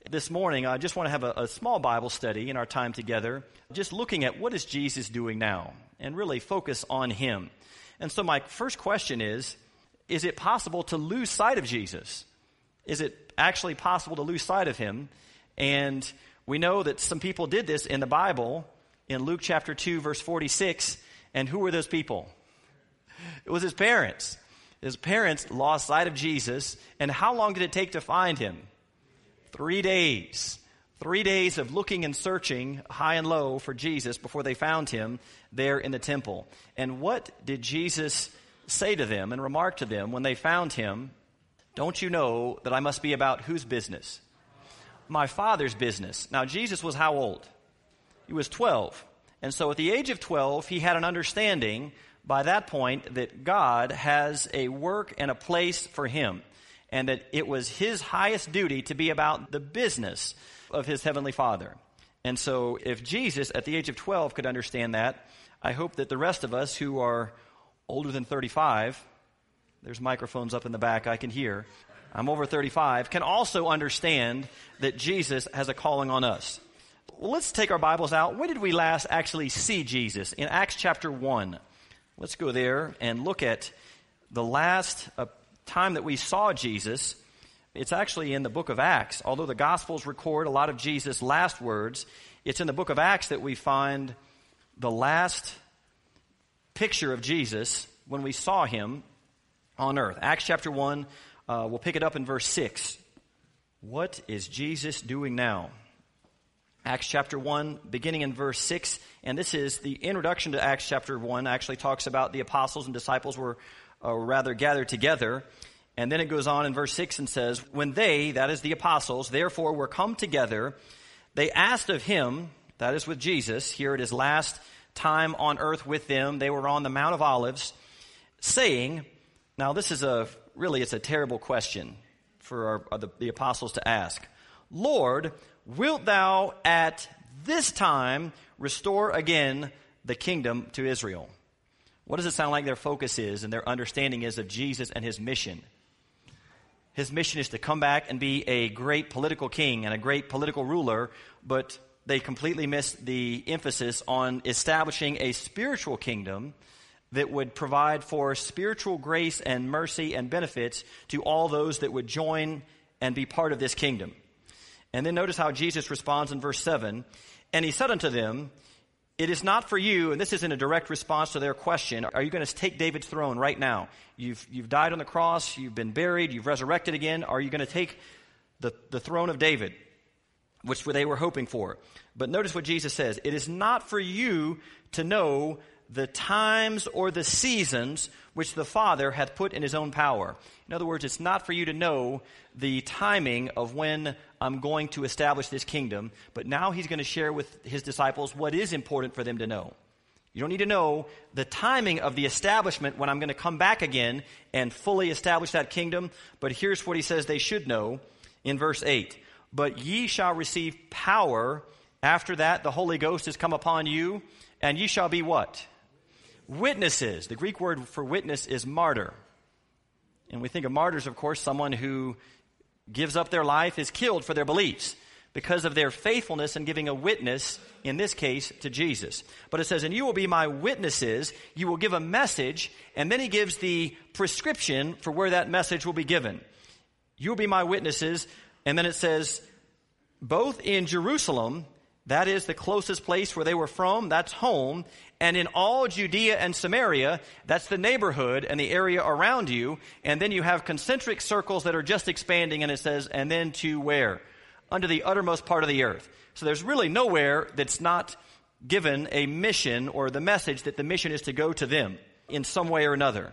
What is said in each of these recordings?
This morning, I just want to have a small Bible study in our time together, just looking at what is Jesus doing now, and really focus on Him. And so my first question is it possible to lose sight of Jesus? Is it actually possible to lose sight of Him? And we know that some people did this in the Bible, in Luke chapter 2, verse 46. And who were those people? It was His parents. His parents lost sight of Jesus. And how long did it take to find Him? 3 days. 3 days of looking and searching high and low for Jesus before they found Him there in the temple. And what did Jesus say to them and remark to them when they found Him? Don't you know that I must be about whose business? My Father's business. Now, Jesus was how old? He was 12. And so at the age of 12, he had an understanding by that point that God has a work and a place for him, and that it was his highest duty to be about the business of his heavenly Father. And so if Jesus at the age of 12 could understand that, I hope that the rest of us who are older than 35, there's microphones up in the back I can hear, I'm over 35, can also understand that Jesus has a calling on us. Well, let's take our Bibles out. When did we last actually see Jesus? In Acts chapter 1. Let's go there and look at the last time that we saw Jesus. It's actually in the book of Acts. Although the Gospels record a lot of Jesus' last words, it's in the book of Acts that we find the last picture of Jesus when we saw him on earth. Acts chapter 1, we'll pick it up in verse 6. What is Jesus doing now? Acts chapter 1, beginning in verse 6, and this is the introduction to Acts chapter 1, actually talks about the apostles and disciples were rather gathered together. And then it goes on in verse 6 and says, when they, that is the apostles, therefore were come together, they asked of him, that is with Jesus, here at his last time on earth with them, they were on the Mount of Olives, saying, now this is it's a terrible question for the apostles to ask. Lord, wilt thou at this time restore again the kingdom to Israel? What does it sound like their focus is and their understanding is of Jesus and his mission? His mission is to come back and be a great political king and a great political ruler, but they completely missed the emphasis on establishing a spiritual kingdom that would provide for spiritual grace and mercy and benefits to all those that would join and be part of this kingdom. And then notice how Jesus responds in verse 7. And he said unto them, it is not for you, and this is in a direct response to their question, are you going to take David's throne right now? You've died on the cross, you've been buried, you've resurrected again. Are you going to take the throne of David, which they were hoping for? But notice what Jesus says. It is not for you to know the times or the seasons which the Father hath put in his own power. In other words, it's not for you to know the timing of when I'm going to establish this kingdom, but now he's going to share with his disciples what is important for them to know. You don't need to know the timing of the establishment when I'm going to come back again and fully establish that kingdom, but here's what he says they should know in verse 8. But ye shall receive power. After that, the Holy Ghost is come upon you, and ye shall be what? Witnesses. The Greek word for witness is martyr. And we think of martyrs, of course, someone who gives up their life, is killed for their beliefs because of their faithfulness in giving a witness, in this case, to Jesus. But it says, and you will be my witnesses. You will give a message, and then he gives the prescription for where that message will be given. You will be my witnesses, and then it says, both in Jerusalem, that is the closest place where they were from, that's home, and in all Judea and Samaria, that's the neighborhood and the area around you. And then you have concentric circles that are just expanding, and it says, and then to where? Unto the uttermost part of the earth. So there's really nowhere that's not given a mission or the message that the mission is to go to them in some way or another.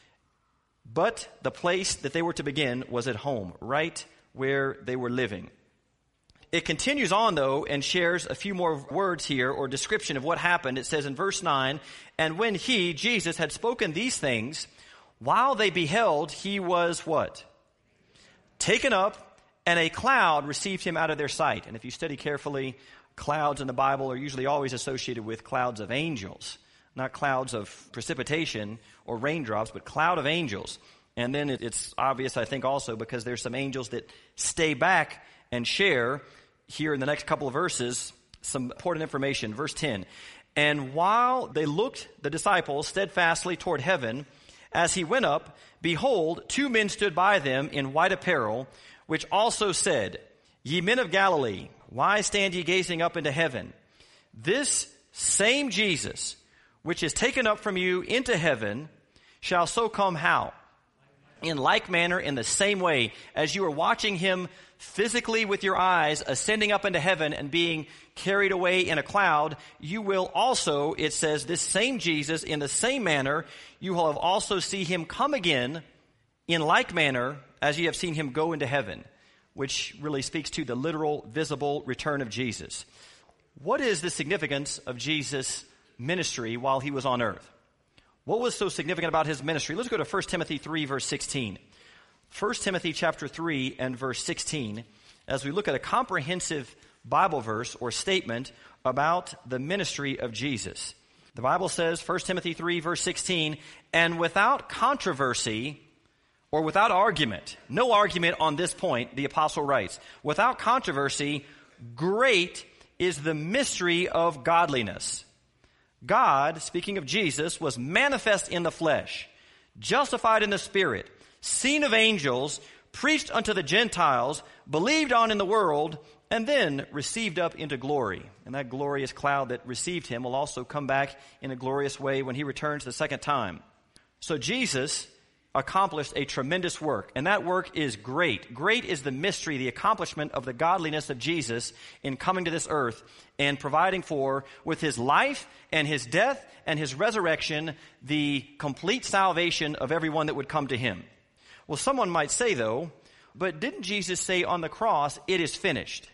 But the place that they were to begin was at home, right where they were living. It continues on, though, and shares a few more words here or description of what happened. It says in verse 9, and when he, Jesus, had spoken these things, while they beheld, he was what? Taken up, and a cloud received him out of their sight. And if you study carefully, clouds in the Bible are usually always associated with clouds of angels, not clouds of precipitation or raindrops, but cloud of angels. And then it's obvious, I think, also because there's some angels that stay back and share here in the next couple of verses some important information. Verse 10, and while they looked, the disciples, steadfastly toward heaven, as he went up, behold, 2 men stood by them in white apparel, which also said, Ye men of Galilee, why stand ye gazing up into heaven? This same Jesus, which is taken up from you into heaven, shall so come how? In like manner, in the same way, as you are watching him physically with your eyes, ascending up into heaven and being carried away in a cloud, you will also, it says, this same Jesus, in the same manner, you will have also see him come again in like manner as you have seen him go into heaven, which really speaks to the literal, visible return of Jesus. What is the significance of Jesus' ministry while he was on earth? What was so significant about his ministry? Let's go to 1 Timothy 3, verse 16. 1 Timothy chapter 3 and verse 16, as we look at a comprehensive Bible verse or statement about the ministry of Jesus. The Bible says, 1 Timothy 3, verse 16, and without controversy or without argument, no argument on this point, the apostle writes, without controversy, great is the mystery of godliness. God, speaking of Jesus, was manifest in the flesh, justified in the spirit, seen of angels, preached unto the Gentiles, believed on in the world, and then received up into glory. And that glorious cloud that received him will also come back in a glorious way when he returns the second time. So Jesus accomplished a tremendous work, and that work is great. Great is the mystery, the accomplishment of the godliness of Jesus in coming to this earth and providing for, with his life and his death and his resurrection, the complete salvation of everyone that would come to him. Well, someone might say, though, but didn't Jesus say on the cross, it is finished?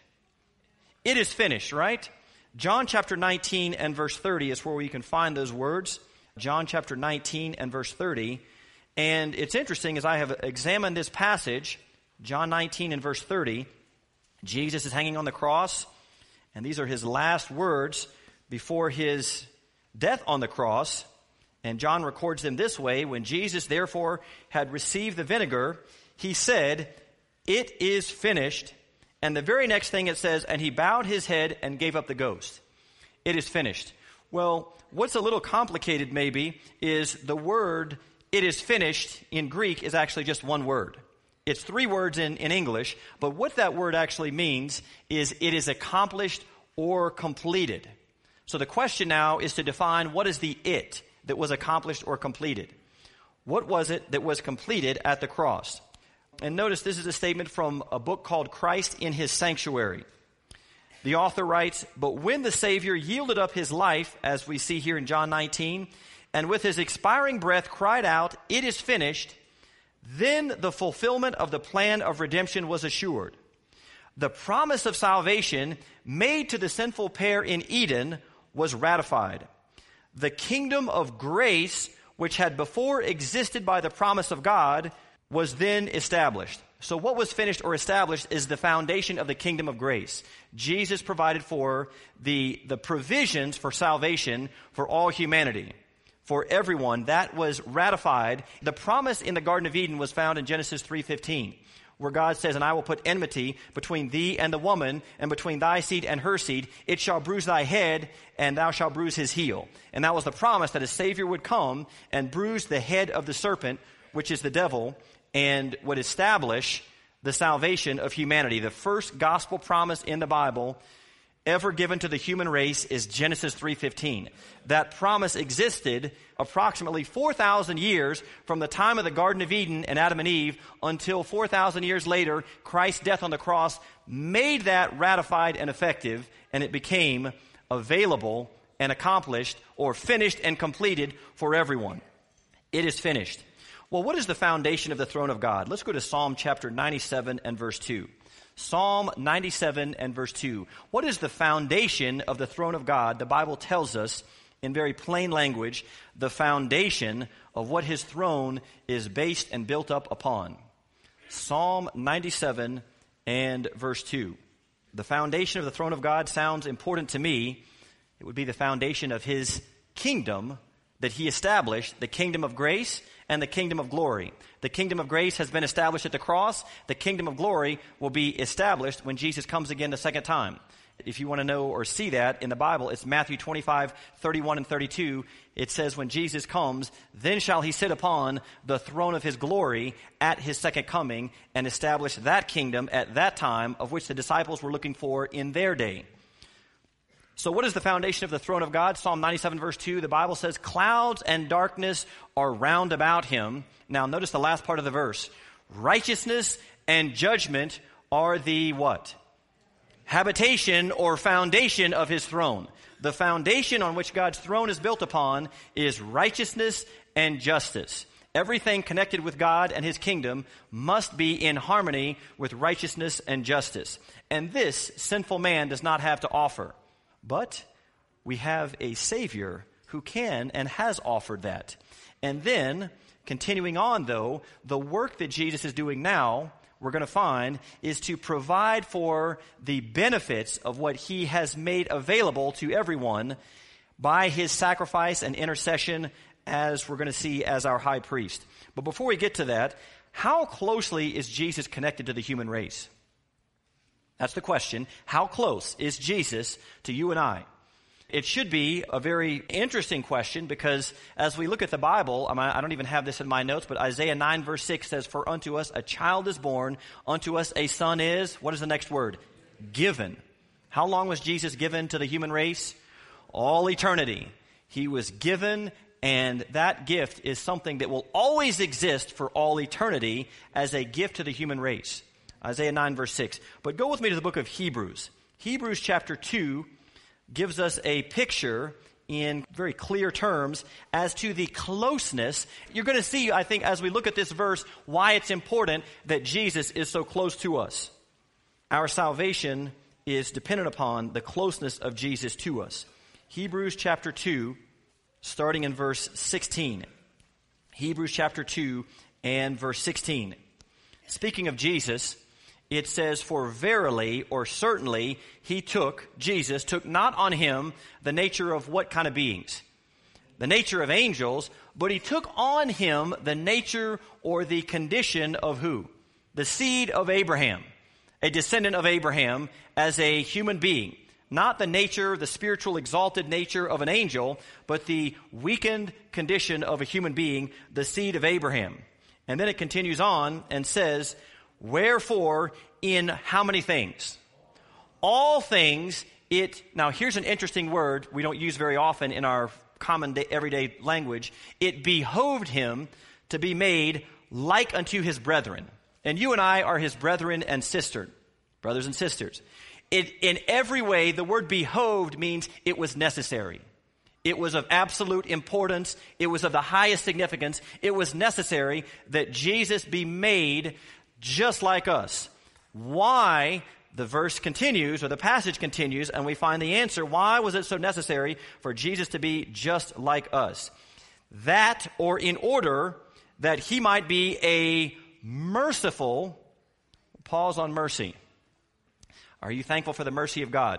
It is finished, right? John chapter 19 and verse 30 is where you can find those words. John chapter 19 and verse 30. And it's interesting, as I have examined this passage, John 19 and verse 30, Jesus is hanging on the cross, and these are his last words before his death on the cross. And John records them this way: when Jesus therefore had received the vinegar, he said, it is finished. And the very next thing it says, and he bowed his head and gave up the ghost. It is finished. Well, what's a little complicated maybe is the word it is finished in Greek is actually just one word. It's 3 words in English, but what that word actually means is it is accomplished or completed. So the question now is to define what is the it that was accomplished or completed. What was it that was completed at the cross? And notice this is a statement from a book called Christ in His Sanctuary. The author writes, but when the Savior yielded up his life, as we see here in John 19, and with his expiring breath cried out, it is finished, then the fulfillment of the plan of redemption was assured. The promise of salvation made to the sinful pair in Eden was ratified. The kingdom of grace, which had before existed by the promise of God, was then established. So what was finished or established is the foundation of the kingdom of grace. Jesus provided for the provisions for salvation for all humanity. For everyone, that was ratified. The promise in the Garden of Eden was found in Genesis 3:15, where God says, and I will put enmity between thee and the woman, and between thy seed and her seed. It shall bruise thy head, and thou shalt bruise his heel. And that was the promise that a Savior would come and bruise the head of the serpent, which is the devil, and would establish the salvation of humanity. The first gospel promise in the Bible ever given to the human race is Genesis 3:15. That promise existed approximately 4,000 years from the time of the Garden of Eden and Adam and Eve until 4,000 years later, Christ's death on the cross made that ratified and effective, and it became available and accomplished or finished and completed for everyone. It is finished. Well, what is the foundation of the throne of God? Let's go to Psalm chapter 97 and verse 2. Psalm 97 and verse 2. What is the foundation of the throne of God? The Bible tells us in very plain language the foundation of what his throne is based and built up upon. Psalm 97 and verse 2. The foundation of the throne of God sounds important to me. It would be the foundation of his kingdom, that he established the kingdom of grace and the kingdom of glory. The kingdom of grace has been established at the cross. The kingdom of glory will be established when Jesus comes again the second time. If you want to know or see that in the Bible, it's Matthew 25, 31 and 32. It says, when Jesus comes, then shall he sit upon the throne of his glory at his second coming and establish that kingdom at that time of which the disciples were looking for in their day. So what is the foundation of the throne of God? Psalm 97 verse 2, the Bible says, clouds and darkness are round about him. Now notice the last part of the verse. Righteousness and judgment are the what? Habitation or foundation of his throne. The foundation on which God's throne is built upon is righteousness and justice. Everything connected with God and his kingdom must be in harmony with righteousness and justice. And this sinful man does not have to offer. But we have a Savior who can and has offered that. And then, continuing on though, the work that Jesus is doing now, we're going to find, is to provide for the benefits of what he has made available to everyone by his sacrifice and intercession, as we're going to see as our high priest. But before we get to that, how closely is Jesus connected to the human race? That's the question. How close is Jesus to you and I? It should be a very interesting question because as we look at the Bible, I don't even have this in my notes, but Isaiah 9 verse 6 says, for unto us a child is born, unto us a son is, what is the next word? Given. How long was Jesus given to the human race? All eternity. He was given, and that gift is something that will always exist for all eternity as a gift to the human race. Isaiah 9 verse 6. But go with me to the book of Hebrews. Hebrews chapter 2 gives us a picture in very clear terms as to the closeness. You're going to see, I think, as we look at this verse, why it's important that Jesus is so close to us. Our salvation is dependent upon the closeness of Jesus to us. Hebrews chapter 2, starting in verse 16. Hebrews chapter 2 and verse 16. Speaking of Jesus, it says, for verily or certainly Jesus took not on him the nature of what kind of beings? The nature of angels, but he took on him the nature or the condition of who? The seed of Abraham, a descendant of Abraham as a human being. Not the nature, the spiritual exalted nature of an angel, but the weakened condition of a human being, the seed of Abraham. And then it continues on and says, wherefore, in how many things? All things, now here's an interesting word we don't use very often in our common everyday language. It behoved him to be made like unto his brethren. And you and I are his brethren and brothers and sisters. In every way, the word behoved means it was necessary. It was of absolute importance. It was of the highest significance. It was necessary that Jesus be made just like us. Why? The verse continues, or the passage continues, and we find the answer. Why was it so necessary for Jesus to be just like us? That, or in order that he might be a merciful, pause on mercy. Are you thankful for the mercy of God?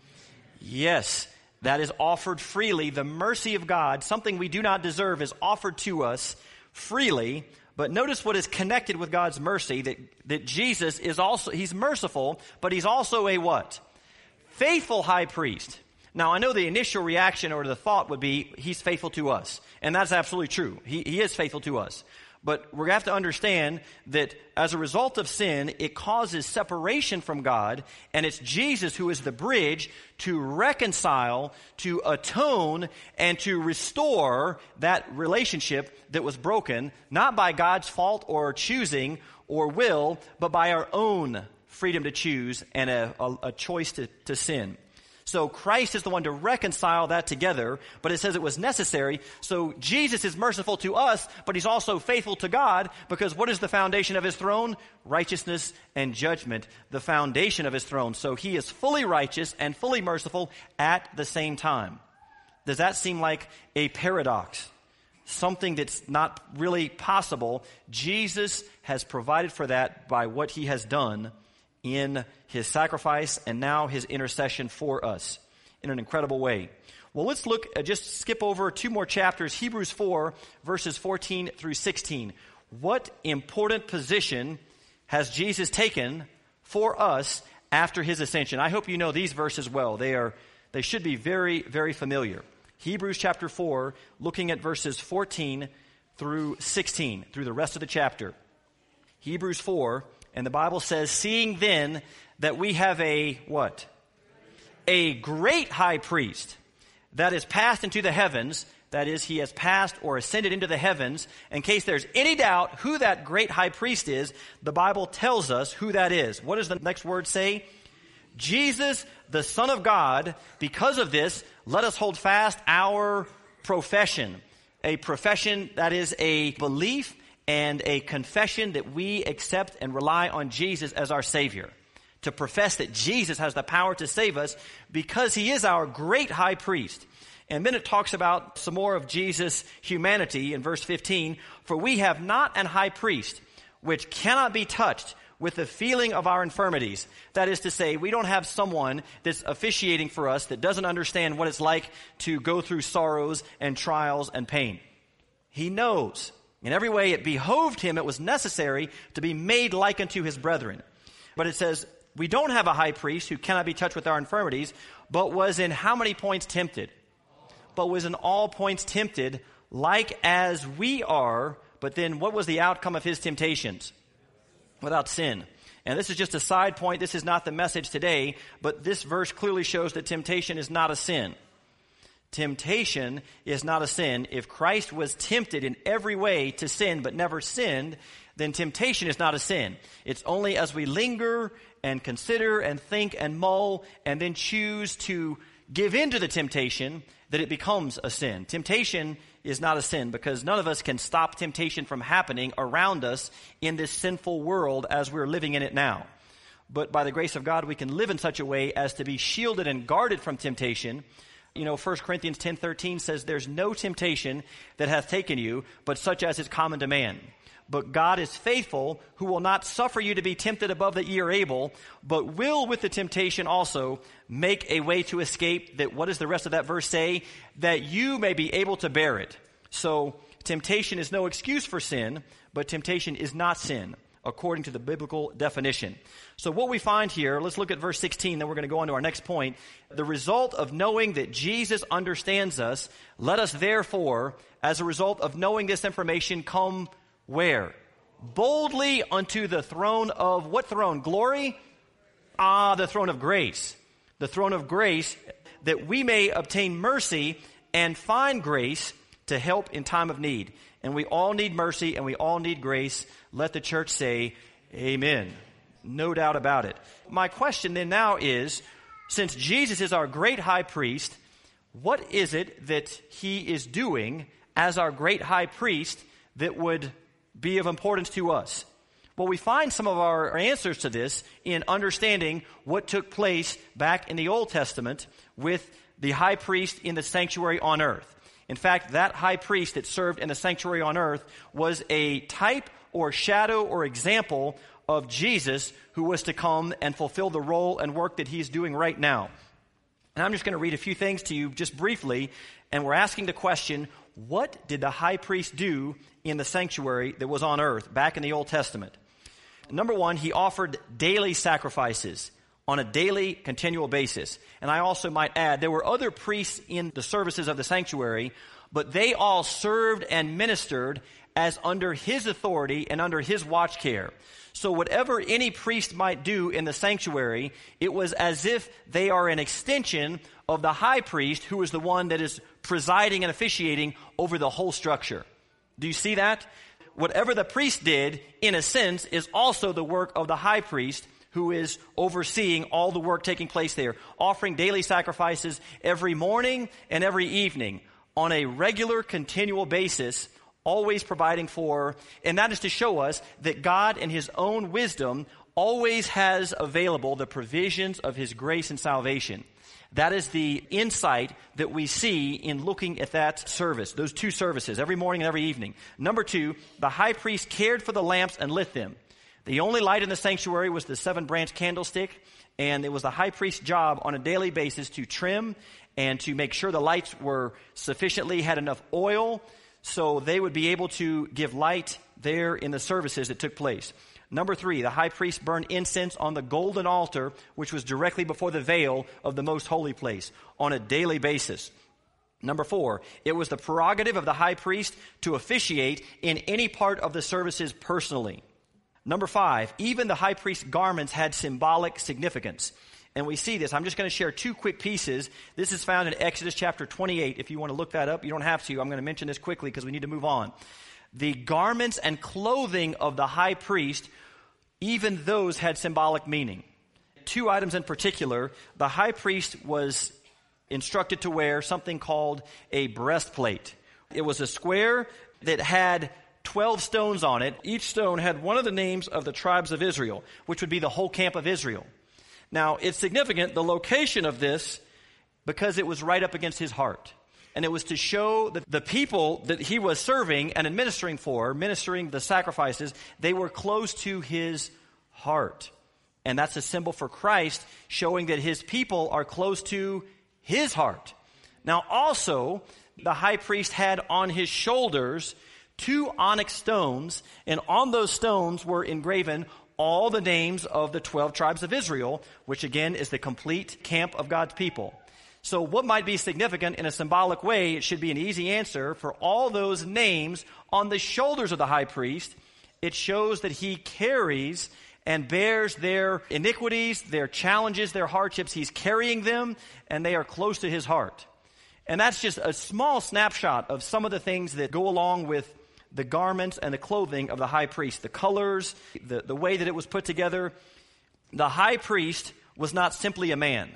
Yes, that is offered freely. The mercy of God, something we do not deserve, is offered to us freely. But notice what is connected with God's mercy, that Jesus is also, he's merciful, but he's also a what? Faithful high priest. Now, I know the initial reaction or the thought would be, he's faithful to us. And that's absolutely true. He is faithful to us. But we're going to have to understand that as a result of sin, it causes separation from God, and it's Jesus who is the bridge to reconcile, to atone, and to restore that relationship that was broken, not by God's fault or choosing or will, but by our own freedom to choose and a choice to sin. So Christ is the one to reconcile that together, but it says it was necessary. So Jesus is merciful to us, but he's also faithful to God, because what is the foundation of his throne? Righteousness and judgment, the foundation of his throne. So he is fully righteous and fully merciful at the same time. Does that seem like a paradox? Something that's not really possible? Jesus has provided for that by what he has done in his sacrifice and now his intercession for us. in an incredible way. Well, let's look, just skip over 2 more chapters, Hebrews 4, verses 14 through 16. What important position has Jesus taken for us after his ascension? I hope you know these verses well. They should be very, very familiar. Hebrews chapter 4, looking at verses 14 through 16, through the rest of the chapter. Hebrews 4, and the Bible says, seeing then that we have a, what? A great high priest that is passed into the heavens, that is, he has passed or ascended into the heavens. In case there's any doubt who that great high priest is, the Bible tells us who that is. What does the next word say? Jesus, the Son of God. Because of this, let us hold fast our profession. A profession that is a belief and a confession that we accept and rely on Jesus as our Savior. To profess that Jesus has the power to save us because he is our great high priest. And then it talks about some more of Jesus' humanity in verse 15. For we have not an high priest which cannot be touched with the feeling of our infirmities. That is to say, we don't have someone that's officiating for us that doesn't understand what it's like to go through sorrows and trials and pain. He knows. In every way it behoved him, it was necessary to be made like unto his brethren. But it says, we don't have a high priest who cannot be touched with our infirmities, but was in how many points tempted? But was in all points tempted, like as we are. But then what was the outcome of his temptations? Without sin. And this is just a side point. This is not the message today, but this verse clearly shows that temptation is not a sin. Temptation is not a sin. If Christ was tempted in every way to sin but never sinned, then temptation is not a sin. It's only as we linger and consider and think and mull and then choose to give in to the temptation that it becomes a sin. Temptation is not a sin because none of us can stop temptation from happening around us in this sinful world as we're living in it now. But by the grace of God, we can live in such a way as to be shielded and guarded from temptation. You know, 1 Corinthians 10:13 says, there's no temptation that hath taken you, but such as is common to man. But God is faithful, who will not suffer you to be tempted above that ye are able, but will with the temptation also make a way to escape, that, what does the rest of that verse say? That you may be able to bear it. So temptation is no excuse for sin, but temptation is not sin, according to the biblical definition. So what we find here, let's look at verse 16, then we're going to go on to our next point. The result of knowing that Jesus understands us, let us therefore, as a result of knowing this information, come where? Boldly unto the throne of, what throne? Glory? The throne of grace. The throne of grace, that we may obtain mercy and find grace to help in time of need. And we all need mercy and we all need grace. Let the church say, amen. No doubt about it. My question then now is, since Jesus is our great high priest, what is it that he is doing as our great high priest that would be of importance to us? Well, we find some of our answers to this in understanding what took place back in the Old Testament with the high priest in the sanctuary on earth. In fact, that high priest that served in the sanctuary on earth was a type or shadow or example of Jesus, who was to come and fulfill the role and work that he's doing right now. And I'm just going to read a few things to you just briefly, and we're asking the question, what did the high priest do in the sanctuary that was on earth back in the Old Testament? Number one, he offered daily sacrifices on a daily, continual basis. And I also might add, there were other priests in the services of the sanctuary, but they all served and ministered as under his authority and under his watch care. So whatever any priest might do in the sanctuary, it was as if they are an extension of the high priest, who is the one that is presiding and officiating over the whole structure. Do you see that? Whatever the priest did, in a sense, is also the work of the high priest, who is overseeing all the work taking place there, offering daily sacrifices every morning and every evening on a regular, continual basis, always providing for, and that is to show us that God in his own wisdom always has available the provisions of his grace and salvation. That is the insight that we see in looking at that service, those two services, every morning and every evening. Number two, the high priest cared for the lamps and lit them. The only light in the sanctuary was the 7-branch candlestick, and it was the high priest's job on a daily basis to trim and to make sure the lights were had enough oil, so they would be able to give light there in the services that took place. Number 3, the high priest burned incense on the golden altar, which was directly before the veil of the most holy place, on a daily basis. Number 4, it was the prerogative of the high priest to officiate in any part of the services personally. Number 5, even the high priest's garments had symbolic significance. And we see this. I'm just going to share 2 quick pieces. This is found in Exodus chapter 28. If you want to look that up, you don't have to. I'm going to mention this quickly because we need to move on. The garments and clothing of the high priest, even those had symbolic meaning. 2 items in particular. The high priest was instructed to wear something called a breastplate. It was a square that had 12 stones on it. Each stone had one of the names of the tribes of Israel, which would be the whole camp of Israel. Now, it's significant, the location of this, because it was right up against his heart. And it was to show that the people that he was serving and administering the sacrifices, they were close to his heart. And that's a symbol for Christ, showing that his people are close to his heart. Now, also, the high priest had on his shoulders 2 onyx stones, and on those stones were engraven all the names of the 12 tribes of Israel, which again is the complete camp of God's people. So what might be significant in a symbolic way, it should be an easy answer, for all those names on the shoulders of the high priest, it shows that he carries and bears their iniquities, their challenges, their hardships. He's carrying them, and they are close to his heart. And that's just a small snapshot of some of the things that go along with the garments and the clothing of the high priest, the colors, the way that it was put together. The high priest was not simply a man.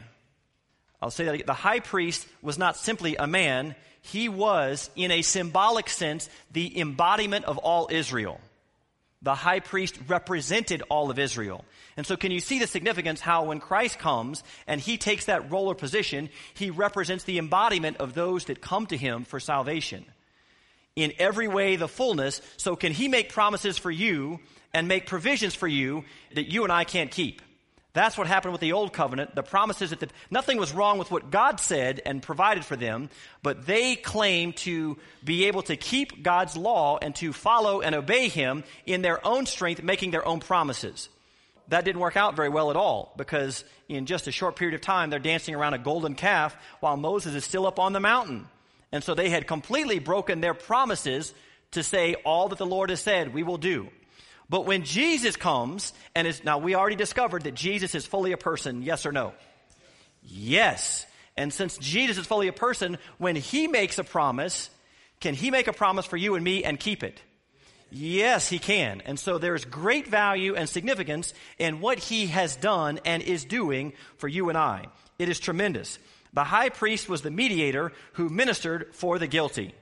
I'll say that again. The high priest was not simply a man. He was, in a symbolic sense, the embodiment of all Israel. The high priest represented all of Israel. And so can you see the significance how when Christ comes and he takes that role or position, he represents the embodiment of those that come to him for salvation. In every way, the fullness. So can he make promises for you and make provisions for you that you and I can't keep? That's what happened with the old covenant. The promises that nothing was wrong with what God said and provided for them, but they claimed to be able to keep God's law and to follow and obey him in their own strength, making their own promises. That didn't work out very well at all, because in just a short period of time, they're dancing around a golden calf while Moses is still up on the mountain. And so they had completely broken their promises to say all that the Lord has said we will do. But when Jesus comes, now we already discovered that Jesus is fully a person, yes or no? Yes. And since Jesus is fully a person, when he makes a promise, can he make a promise for you and me and keep it? Yes, he can. And so there's great value and significance in what he has done and is doing for you and I. It is tremendous. The high priest was the mediator who ministered for the guilty.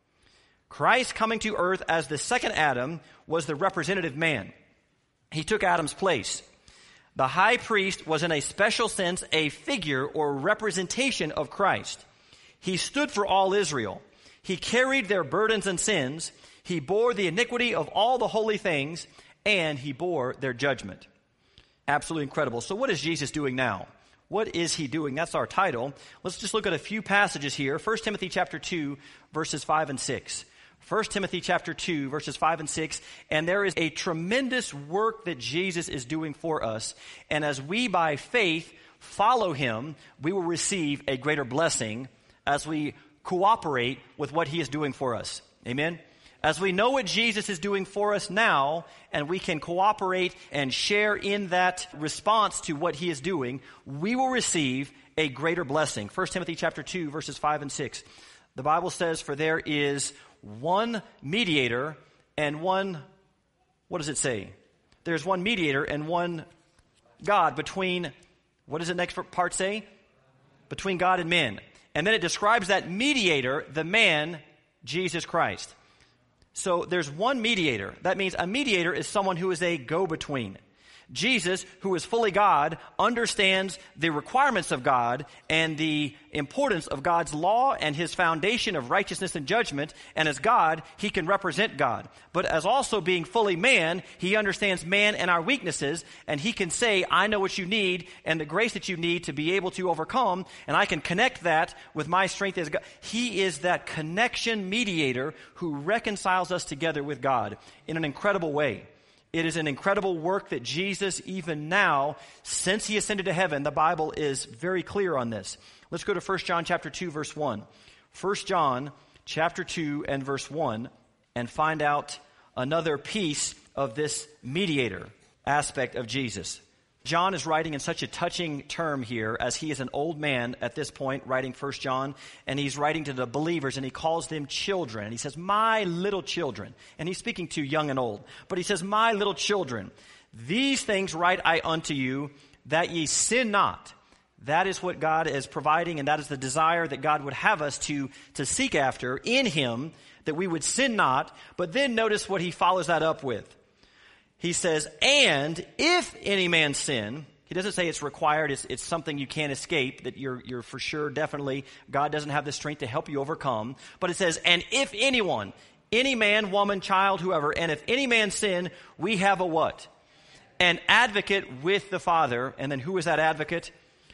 Christ coming to earth as the second Adam was the representative man. He took Adam's place. The high priest was in a special sense a figure or representation of Christ. He stood for all Israel. He carried their burdens and sins. He bore the iniquity of all the holy things, and he bore their judgment. Absolutely incredible. So what is Jesus doing now? What is he doing? That's our title. Let's just look at a few passages here. 1 Timothy chapter 2, verses 5 and 6. 1 Timothy chapter 2, verses 5 and 6. And there is a tremendous work that Jesus is doing for us. And as we, by faith, follow him, we will receive a greater blessing as we cooperate with what he is doing for us. Amen? As we know what Jesus is doing for us now, and we can cooperate and share in that response to what he is doing, we will receive a greater blessing. 1 Timothy chapter 2, verses 5 and 6. The Bible says, for there is one mediator and one, what does it say? There's one mediator and one God between, what does the next part say? Between God and men. And then it describes that mediator, the man, Jesus Christ. So there's one mediator. That means a mediator is someone who is a go-between. Jesus, who is fully God, understands the requirements of God and the importance of God's law and his foundation of righteousness and judgment. And as God, he can represent God. But as also being fully man, he understands man and our weaknesses, and he can say, I know what you need and the grace that you need to be able to overcome, and I can connect that with my strength as God. He is that connection mediator who reconciles us together with God in an incredible way. It is an incredible work that Jesus, even now, since he ascended to heaven, the Bible is very clear on this. Let's go to 1 John chapter 2, verse 1. 1 John chapter 2 and verse 1, and find out another piece of this mediator aspect of Jesus. John is writing in such a touching term here, as he is an old man at this point, writing 1 John, and he's writing to the believers, and he calls them children. And he says, my little children. And he's speaking to young and old. But he says, my little children, these things write I unto you, that ye sin not. That is what God is providing, and that is the desire that God would have us to seek after in him, that we would sin not. But then notice what he follows that up with. He says, and if any man sin, he doesn't say it's required, it's something you can't escape, that you're for sure, definitely, God doesn't have the strength to help you overcome. But it says, and if anyone, any man, woman, child, whoever, and if any man sin, we have a what? An advocate with the Father. And then who is that advocate?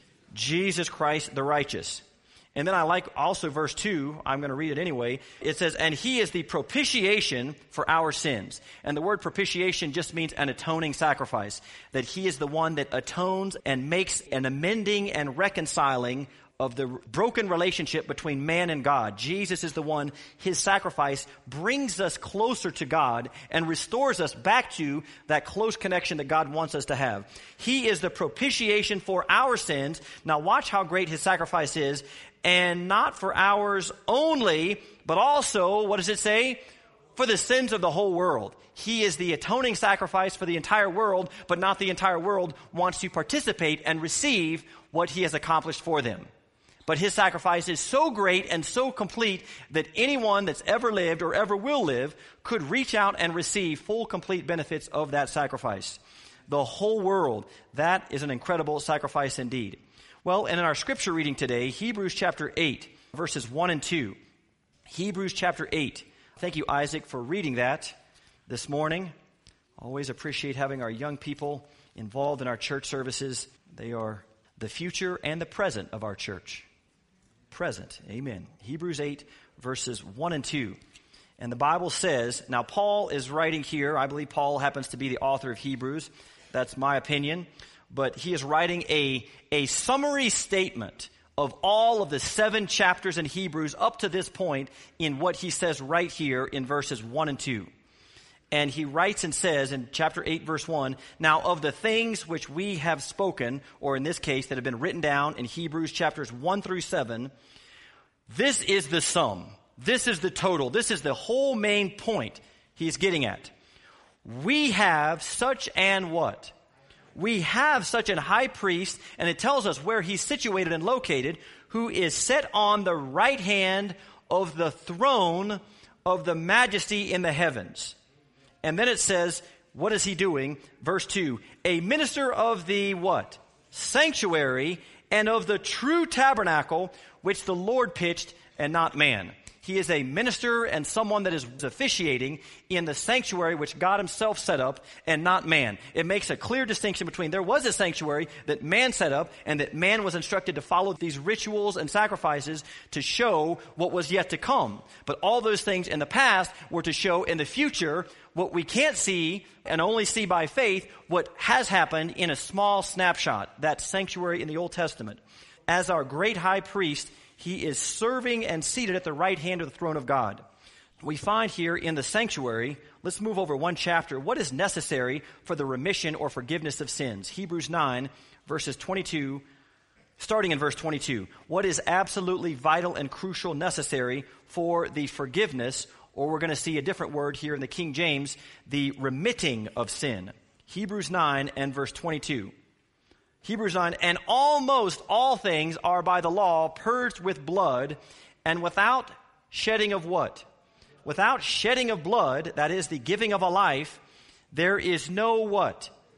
Jesus Christ the righteous. And then I like also verse 2, I'm going to read it anyway. It says, and he is the propitiation for our sins. And the word propitiation just means an atoning sacrifice. That he is the one that atones and makes an amending and reconciling of the broken relationship between man and God. Jesus is the one, his sacrifice brings us closer to God and restores us back to that close connection that God wants us to have. He is the propitiation for our sins. Now watch how great his sacrifice is. And not for ours only, but also, what does it say? For the sins of the whole world. He is the atoning sacrifice for the entire world, but not the entire world wants to participate and receive what he has accomplished for them. But his sacrifice is so great and so complete that anyone that's ever lived or ever will live could reach out and receive full, complete benefits of that sacrifice. The whole world, that is an incredible sacrifice indeed. Well, and in our scripture reading today, Hebrews chapter 8, verses 1 and 2. Hebrews chapter 8. Thank you, Isaac, for reading that this morning. Always appreciate having our young people involved in our church services. They are the future and the present of our church. Present. Amen. Hebrews 8, verses 1 and 2. And the Bible says, now Paul is writing here. I believe Paul happens to be the author of Hebrews. That's my opinion. But he is writing a summary statement of all of the 7 chapters in Hebrews up to this point in what he says right here in verses 1 and 2. And he writes and says in chapter 8, verse 1, now of the things which we have spoken, or in this case that have been written down in Hebrews chapters 1 through 7, this is the sum. This is the total. This is the whole main point he's getting at. We have such an what? We have such an high priest, and it tells us where he's situated and located, who is set on the right hand of the throne of the majesty in the heavens. And then it says, what is he doing? Verse 2, a minister of the what? Sanctuary and of the true tabernacle, which the Lord pitched and not man. He is a minister and someone that is officiating in the sanctuary which God himself set up and not man. It makes a clear distinction between there was a sanctuary that man set up and that man was instructed to follow these rituals and sacrifices to show what was yet to come. But all those things in the past were to show in the future what we can't see and only see by faith what has happened in a small snapshot, that sanctuary in the Old Testament. As our great high priest, he is serving and seated at the right hand of the throne of God. We find here in the sanctuary, let's move over one chapter, what is necessary for the remission or forgiveness of sins. Hebrews 9, verses 22, starting in verse 22. What is absolutely vital and crucial necessary for the forgiveness, or we're going to see a different word here in the King James, the remitting of sin. Hebrews 9 and verse 22. Hebrews 9, and almost all things are by the law purged with blood, and without shedding of what? Without shedding of blood, that is the giving of a life, there is no what?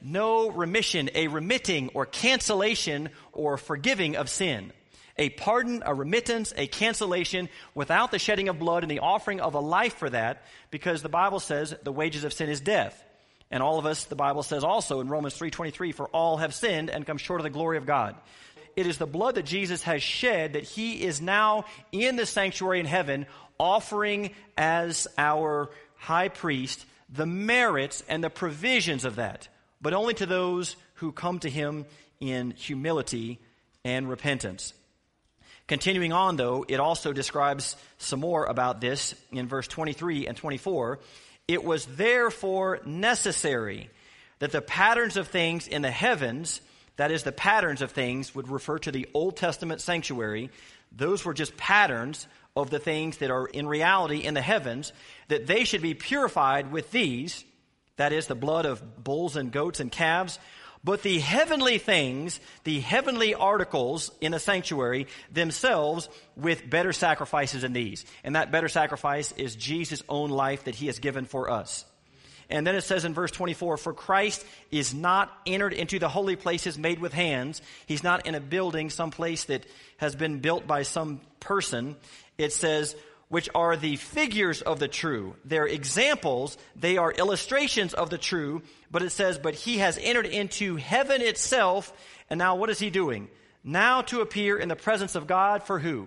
no remission, a remitting or cancellation or forgiving of sin. A pardon, a remittance, a cancellation without the shedding of blood and the offering of a life for that, because the Bible says the wages of sin is death. And all of us, the Bible says also in Romans 3:23, for all have sinned and come short of the glory of God. It is the blood that Jesus has shed that he is now in the sanctuary in heaven offering as our high priest the merits and the provisions of that, but only to those who come to him in humility and repentance. Continuing on, though, it also describes some more about this in verse 23 and 24. It was therefore necessary that the patterns of things in the heavens, that is, the patterns of things would refer to the Old Testament sanctuary. Those were just patterns of the things that are in reality in the heavens, that they should be purified with these, that is, the blood of bulls and goats and calves. But the heavenly things, the heavenly articles in the sanctuary themselves with better sacrifices than these. And that better sacrifice is Jesus' own life that he has given for us. And then it says in verse 24, for Christ is not entered into the holy places made with hands. He's not in a building, some place that has been built by some person. It says, which are the figures of the true. They're examples, they are illustrations of the true, but it says, but he has entered into heaven itself, and now what is he doing? Now to appear in the presence of God for who?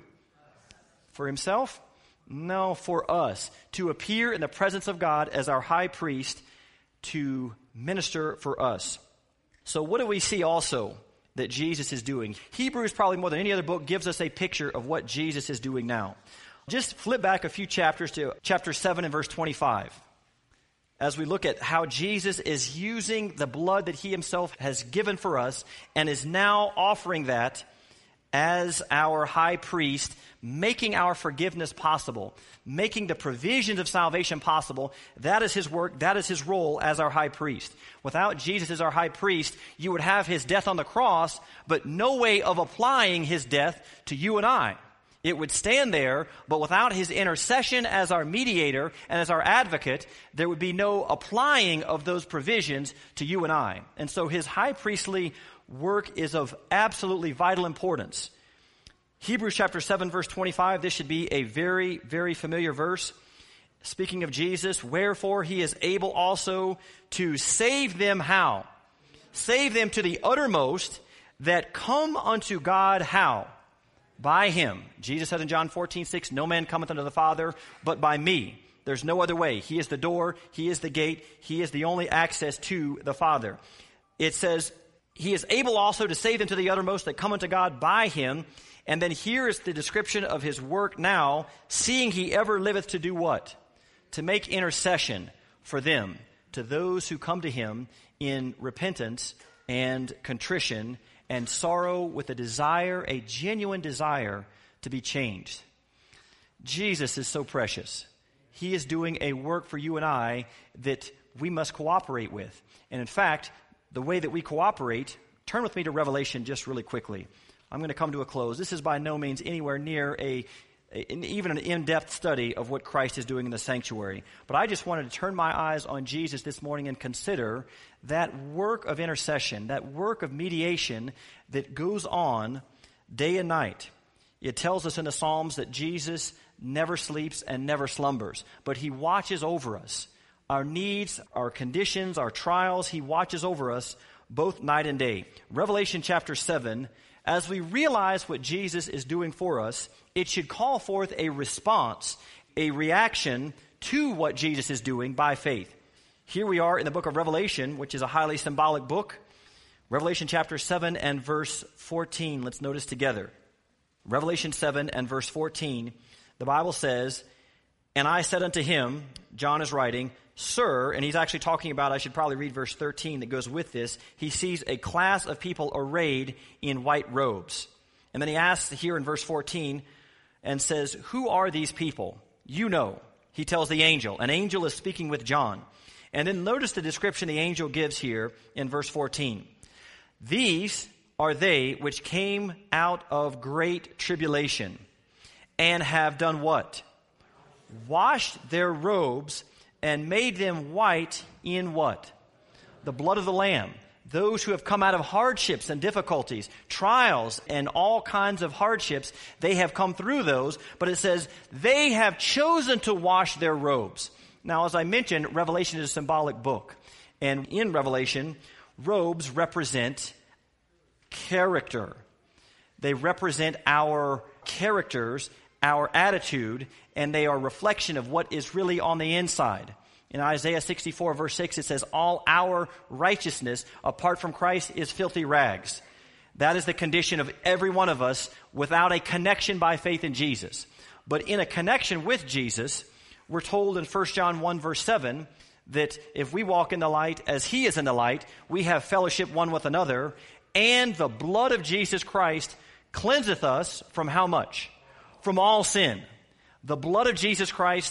For himself? No, for us. To appear in the presence of God as our high priest to minister for us. So what do we see also that Jesus is doing? Hebrews, probably more than any other book, gives us a picture of what Jesus is doing now. Just flip back a few chapters to chapter 7 and verse 25. As we look at how Jesus is using the blood that he himself has given for us and is now offering that as our high priest, making our forgiveness possible, making the provisions of salvation possible. That is his work. That is his role as our high priest. Without Jesus as our high priest, you would have his death on the cross, but no way of applying his death to you and I. It would stand there, but without his intercession as our mediator and as our advocate, there would be no applying of those provisions to you and I. And so his high priestly work is of absolutely vital importance. Hebrews chapter 7, verse 25, this should be a very, very familiar verse. Speaking of Jesus, wherefore he is able also to save them how? Save them to the uttermost that come unto God how? By him. Jesus said in John 14:6, no man cometh unto the Father but by me. There's no other way. He is the door. He is the gate. He is the only access to the Father. It says, he is able also to save them to the uttermost that come unto God by him. And then here is the description of his work now, seeing he ever liveth to do what? To make intercession for them, to those who come to him in repentance and contrition and sorrow with a desire, a genuine desire to be changed. Jesus is so precious. He is doing a work for you and I that we must cooperate with. And in fact, the way that we cooperate, turn with me to Revelation just really quickly. I'm going to come to a close. This is by no means anywhere near even an in-depth study of what Christ is doing in the sanctuary. But I just wanted to turn my eyes on Jesus this morning and consider that work of intercession, that work of mediation that goes on day and night. It tells us in the Psalms that Jesus never sleeps and never slumbers, but he watches over us. Our needs, our conditions, our trials, he watches over us both night and day. Revelation chapter 7, as we realize what Jesus is doing for us, it should call forth a response, a reaction to what Jesus is doing by faith. Here we are in the book of Revelation, which is a highly symbolic book. Revelation chapter 7 and verse 14. Let's notice together. Revelation 7 and verse 14. The Bible says, and I said unto him, John is writing, Sir, and he's actually talking about, I should probably read verse 13 that goes with this. He sees a class of people arrayed in white robes. And then he asks here in verse 14 and says, who are these people? You know. He tells the angel. An angel is speaking with John. And then notice the description the angel gives here in verse 14. These are they which came out of great tribulation and have done what? Washed their robes and made them white in what? The blood of the Lamb. those who have come out of hardships and difficulties, trials and all kinds of hardships, they have come through those, but it says they have chosen to wash their robes. Now, as I mentioned, Revelation is a symbolic book. And in Revelation, robes represent character. They represent our characters, our attitude, and they are a reflection of what is really on the inside. In Isaiah 64, verse 6, it says, all our righteousness apart from Christ is filthy rags. That is the condition of every one of us without a connection by faith in Jesus. But in a connection with Jesus, we're told in 1 John 1, verse 7, that if we walk in the light as he is in the light, we have fellowship one with another, and the blood of Jesus Christ cleanseth us from how much? From all sin. The blood of Jesus Christ,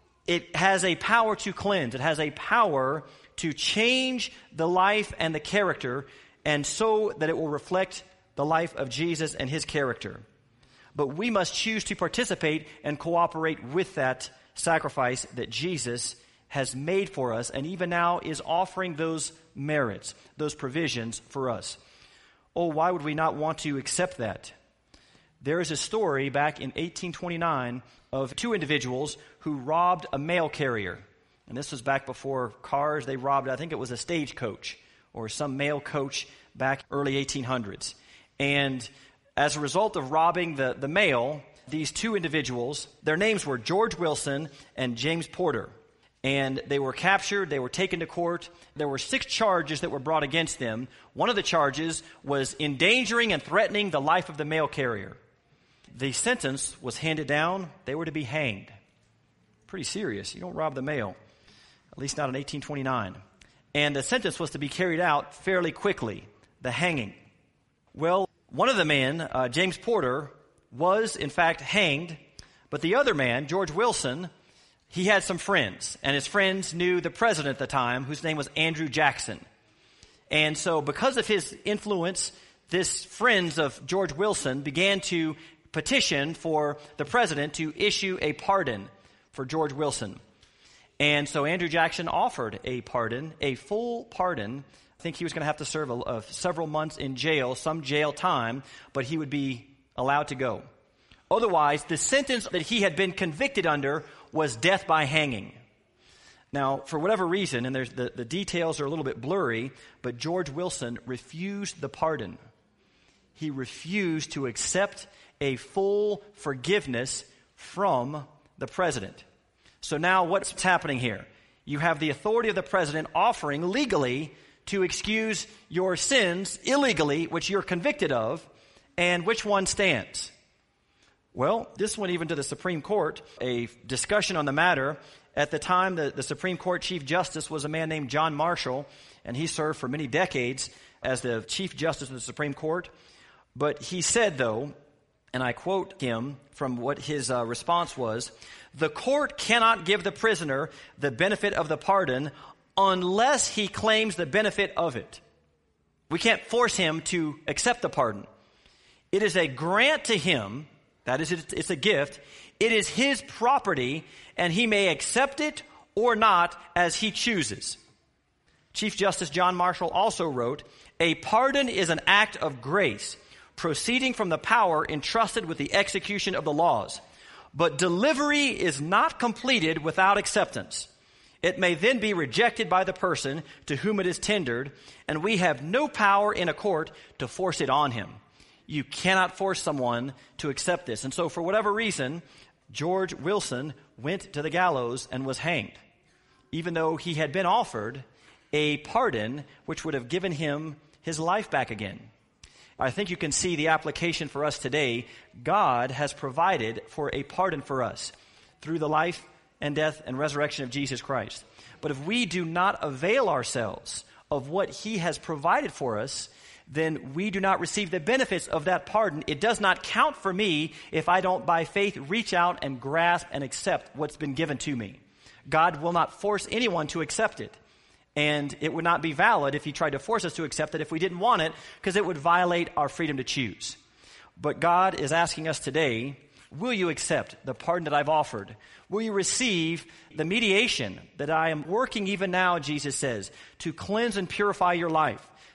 it has a power to cleanse. It has a power to change the life and the character, and so that it will reflect the life of Jesus and his character. But we must choose to participate and cooperate with that sacrifice that Jesus has made for us, and even now is offering those merits, those provisions for us. Oh, why would we not want to accept that? There is a story back in 1829 of two individuals who robbed a mail carrier. And this was back before cars. They robbed, I think it was a stagecoach or some mail coach back early 1800s. And as a result of robbing the mail, these two individuals, their names were George Wilson and James Porter. And they were captured, they were taken to court. There were 6 charges that were brought against them. One of the charges was endangering and threatening the life of the mail carrier. The sentence was handed down. They were to be hanged. Pretty serious. You don't rob the mail, at least not in 1829. And the sentence was to be carried out fairly quickly, the hanging. Well, one of the men, James Porter, was in fact hanged, but the other man, George Wilson, he had some friends, and his friends knew the president at the time, whose name was Andrew Jackson. And so because of his influence, this friends of George Wilson began to petition for the president to issue a pardon for George Wilson. And so Andrew Jackson offered a pardon, a full pardon. I think he was going to have to serve several months in jail, some jail time, but he would be allowed to go. Otherwise, the sentence that he had been convicted under was death by hanging. Now, for whatever reason, and there's the details are a little bit blurry, but George Wilson refused the pardon. He refused to accept a full forgiveness from the president. So now what's happening here? You have the authority of the president offering legally to excuse your sins illegally, which you're convicted of, and which one stands? Well, this went even to the Supreme Court, a discussion on the matter. At the time, the Supreme Court Chief Justice was a man named John Marshall, and he served for many decades as the Chief Justice of the Supreme Court. But he said, though, and I quote him from what his response was, "The court cannot give the prisoner the benefit of the pardon unless he claims the benefit of it." We can't force him to accept the pardon. It is a grant to him. That is, it's a gift. It is his property, and he may accept it or not as he chooses. Chief Justice John Marshall also wrote, "A pardon is an act of grace, proceeding from the power entrusted with the execution of the laws. But delivery is not completed without acceptance. It may then be rejected by the person to whom it is tendered, and we have no power in a court to force it on him." You cannot force someone to accept this. And so for whatever reason, George Wilson went to the gallows and was hanged, even though he had been offered a pardon which would have given him his life back again. I think you can see the application for us today. God has provided for a pardon for us through the life and death and resurrection of Jesus Christ. But if we do not avail ourselves of what he has provided for us, then we do not receive the benefits of that pardon. It does not count for me if I don't by faith reach out and grasp and accept what's been given to me. God will not force anyone to accept it. And it would not be valid if he tried to force us to accept it if we didn't want it, because it would violate our freedom to choose. But God is asking us today, will you accept the pardon that I've offered? Will you receive the mediation that I am working even now, Jesus says, to cleanse and purify your life,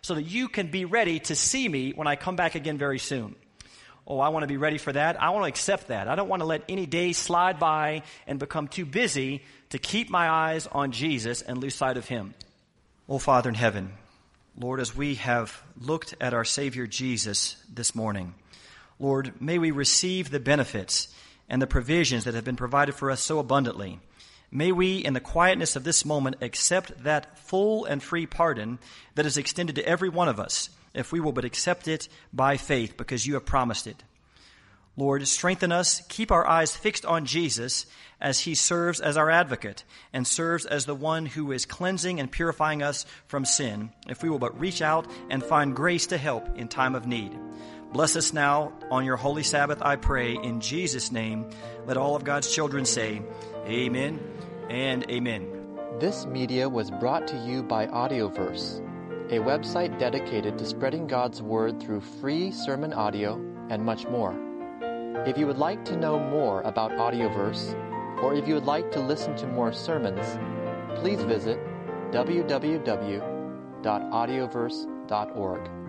so that you can be ready to see me when I come back again very soon. Oh, I want to be ready for that. I want to accept that. I don't want to let any day slide by and become too busy to keep my eyes on Jesus and lose sight of him. Oh, Father in heaven, Lord, as we have looked at our Savior Jesus this morning, Lord, may we receive the benefits and the provisions that have been provided for us so abundantly. May we, in the quietness of this moment, accept that full and free pardon that is extended to every one of us, if we will but accept it by faith, because you have promised it. Lord, strengthen us, keep our eyes fixed on Jesus as he serves as our advocate and serves as the one who is cleansing and purifying us from sin, if we will but reach out and find grace to help in time of need. Bless us now on your holy Sabbath, I pray, in Jesus' name. Let all of God's children say, amen and amen. This media was brought to you by Audioverse, a website dedicated to spreading God's Word through free sermon audio and much more. If you would like to know more about Audioverse, or if you would like to listen to more sermons, please visit www.audioverse.org.